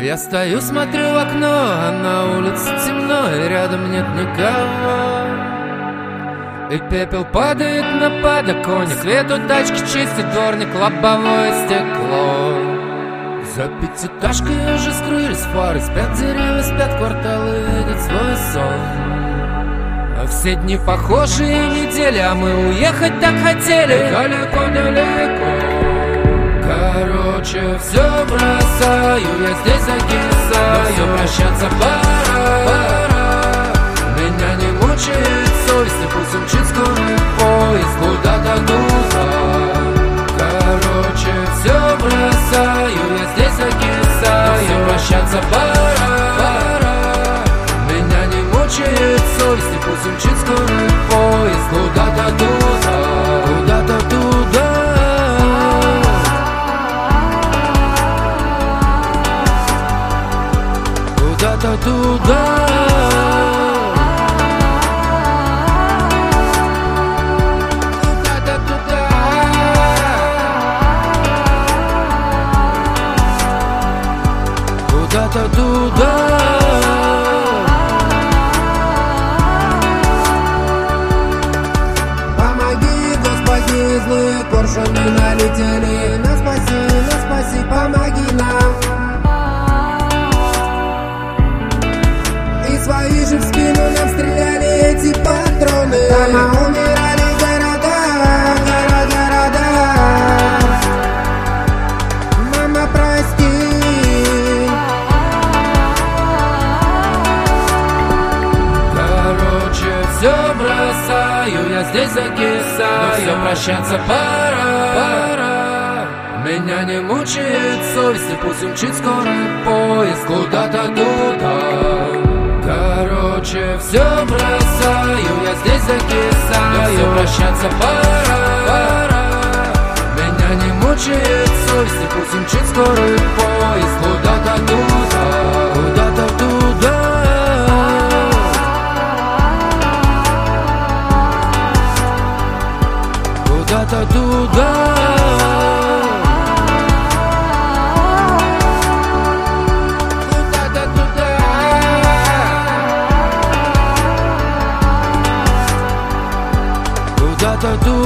Я стою, смотрю в окно, а на улице темно, и рядом нет никого. И пепел падает на подоконник, свету тачки чистит дворник, лобовое стекло. За пятиэтажкой уже скрылись фары, спят деревья, спят кварталы, видят свой сон. А все дни похожие недели, а мы уехать так хотели далеко-далеко. Короче, все бросаю, я здесь закисаю, прощаться пора. Меня не мучает совесть, и пусть умчит скорый поезд куда-то туда. Короче, все бросаю, я здесь закисаю, прощаться пора. Меня не мучает совесть, и пусть умчит скорый поезд куда-то туда, куда-то туда. Куда-то туда. Куда-то туда. Куда-то туда. Помоги, Господи, злые коршуны налетели. Нас спаси, помоги нам. И свои же в спину нам стреляли эти патроны. Дома умирали города. Мама, прости. Короче, все бросаю, я здесь закисаю, все прощаться пора. Меня не мучает совесть, и пусть умчит скорый поезд куда-то туда. Короче, все бросаю, я здесь закисаю, все прощаться пора. Меня не мучает совесть, и пусть умчит скорый поезд куда-то туда, куда-то туда. Куда-то туда. Куда-то туда. Куда-то туда.